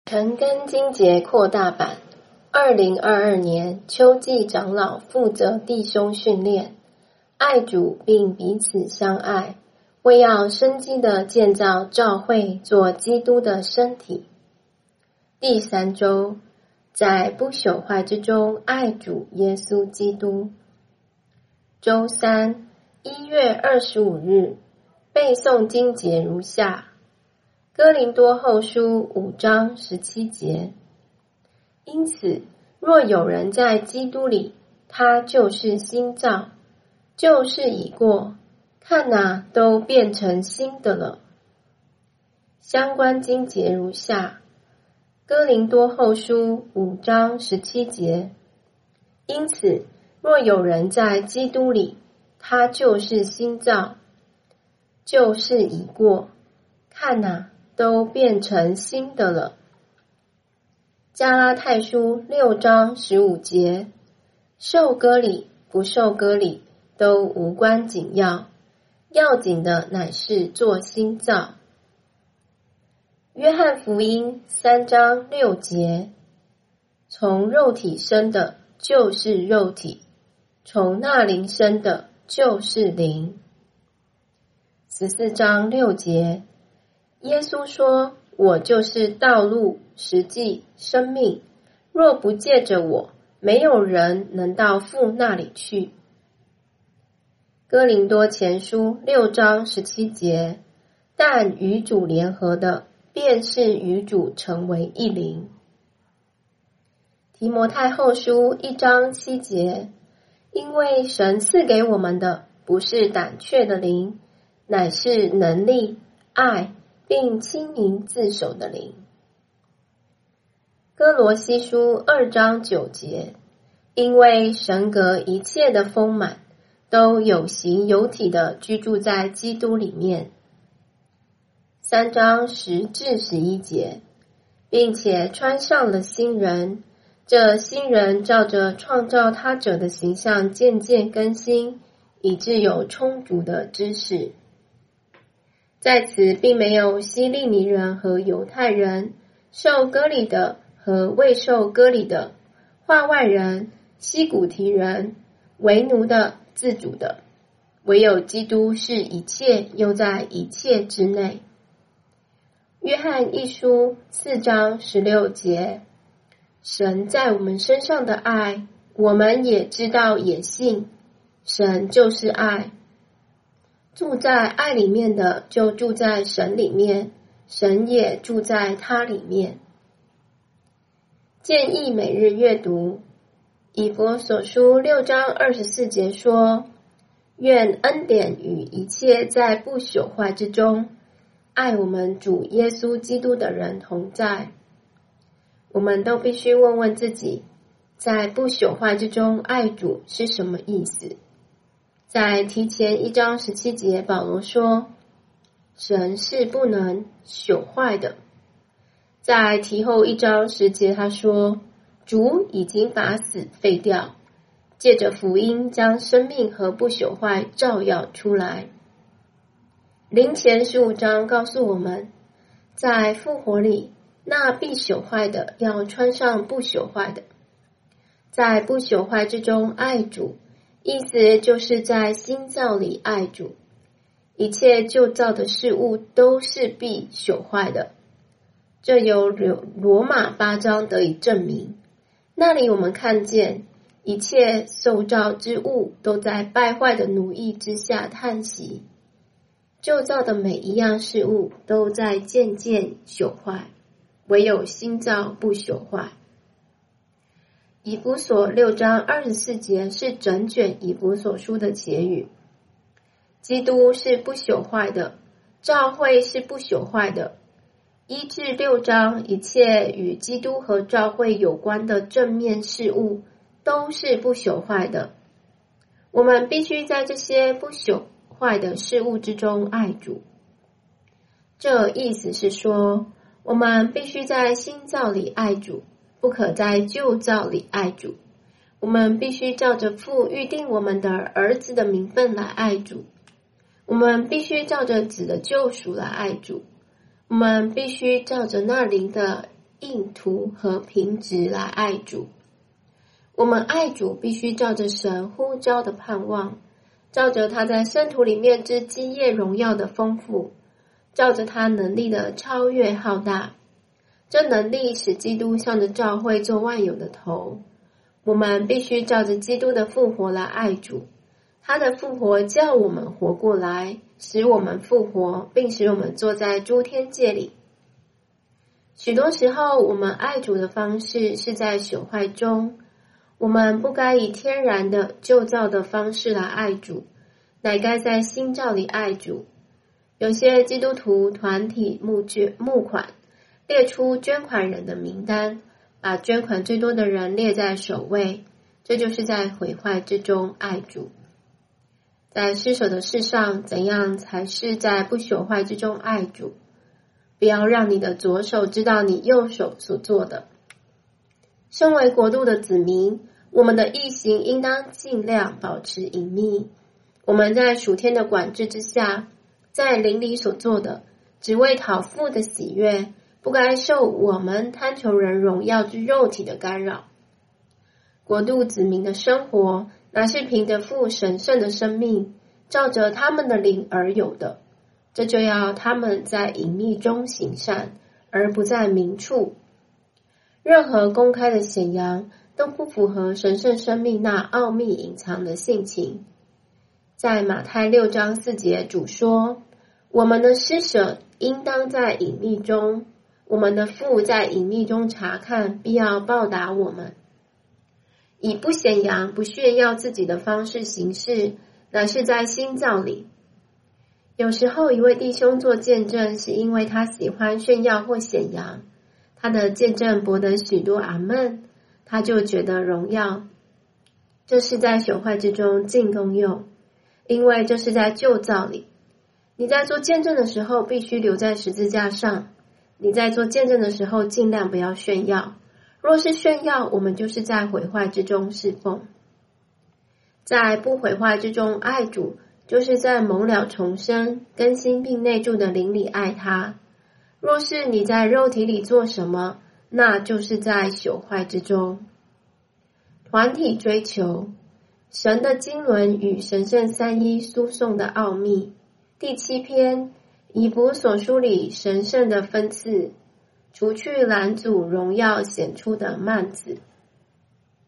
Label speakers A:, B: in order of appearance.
A: 陈根金节扩大版2022年秋季长老负责弟兄训练，爱主并彼此相爱，为要生机的建造教会做基督的身体。第3周，在不朽坏之中爱主耶稣基督。周3 1月25日，背诵经节如下：哥林多后书5章17节。因此，若有人在基督里，他就是新造，旧事已过，看哪，都变成新的了。相关经节如下：哥林多后书5章17节。因此，若有人在基督里，他就是新造，旧事已过，看哪，都变成新的了。加拉太书6章15节，受割礼不受割礼都无关紧要，要紧的乃是做新造。约翰福音3章6节，从肉体生的就是肉体，从那灵生的就是灵。14章6节，耶稣说：我就是道路、实际、生命，若不借着我，没有人能到父那里去。哥林多前书6章17节，但与主联合的，便是与主成为一灵。提摩太后书1章7节，因为神赐给我们的，不是胆怯的灵，乃是能力、爱，并亲民自守的灵。哥罗西书2章9节，因为神格一切的丰满，都有形有体的居住在基督里面。3章10至11节，并且穿上了新人，这新人照着创造他者的形象渐渐更新，以致有充足的知识。在此并没有希利尼人和犹太人，受割礼的和未受割礼的，化外人、西古提人，为奴的、自主的，唯有基督是一切，又在一切之内。约翰一书4章16节，神在我们身上的爱，我们也知道也信，神就是爱。住在爱里面的，就住在神里面，神也住在他里面。建议每日阅读。以弗所书6章24节说：愿恩典与一切在不朽坏之中，爱我们主耶稣基督的人同在。我们都必须问问自己，在不朽坏之中爱主是什么意思？在提前1章17节，保罗说，神是不能朽坏的。在提后1章10节，他说，主已经把死废掉，借着福音将生命和不朽坏照耀出来。林前15章告诉我们，在复活里，那必朽坏的要穿上不朽坏的。在不朽坏之中爱主，意思就是在新造里爱主。一切旧造的事物都是必朽坏的，这由罗马8章得以证明。那里我们看见一切受造之物都在败坏的奴役之下叹息，旧造的每一样事物都在渐渐朽坏，唯有新造不朽坏。以弗所6章24节是整卷以弗所书的结语。基督是不朽坏的，教会是不朽坏的。1至6章一切与基督和教会有关的正面事物都是不朽坏的。我们必须在这些不朽坏的事物之中爱主。这意思是说，我们必须在新造里爱主，不可在旧造里爱主。我们必须照着父预定我们的儿子的名分来爱主。我们必须照着子的救赎来爱主。我们必须照着那灵的硬图和平直来爱主。我们爱主必须照着神呼召的盼望，照着他在圣徒里面之基业荣耀的丰富，照着他能力的超越浩大。这能力使基督向着教会做万有的头。我们必须照着基督的复活来爱主，他的复活叫我们活过来，使我们复活，并使我们坐在诸天界里。许多时候，我们爱主的方式是在朽坏中，我们不该以天然的旧造的方式来爱主，乃该在新造里爱主。有些基督徒团体募款，列出捐款人的名单，把捐款最多的人列在首位，这就是在毁坏之中爱主。在施舍的事上，怎样才是在不朽坏之中爱主？不要让你的左手知道你右手所做的。身为国度的子民，我们的义行应当尽量保持隐秘。我们在属天的管制之下，在灵里所做的，只为讨父的喜悦，不该受我们贪求人荣耀之肉体的干扰。国度子民的生活，乃是凭着父神圣的生命，照着他们的灵而有的。这就要他们在隐秘中行善，而不在明处。任何公开的显扬，都不符合神圣生命那奥秘隐藏的性情。在马太6章4节，主说：我们的施舍应当在隐秘中，我们的父在隐秘中查看，必要报答我们。以不显扬、不炫耀自己的方式行事，乃是在新造里。有时候一位弟兄做见证，是因为他喜欢炫耀或显扬，他的见证博得许多阿们，他就觉得荣耀。这是在朽坏之中尽功用，因为这是在旧造里。你在做见证的时候，必须留在十字架上。你在做见证的时候，尽量不要炫耀。若是炫耀，我们就是在毁坏之中侍奉。在不毁坏之中爱主，就是在蒙了重生、更新并内住的灵里爱他。若是你在肉体里做什么，那就是在朽坏之中。团体追求神的经纶与神圣三一输送的奥秘。第7篇，以弗所书里神圣的分赐，除去拦阻荣耀显出的幔子。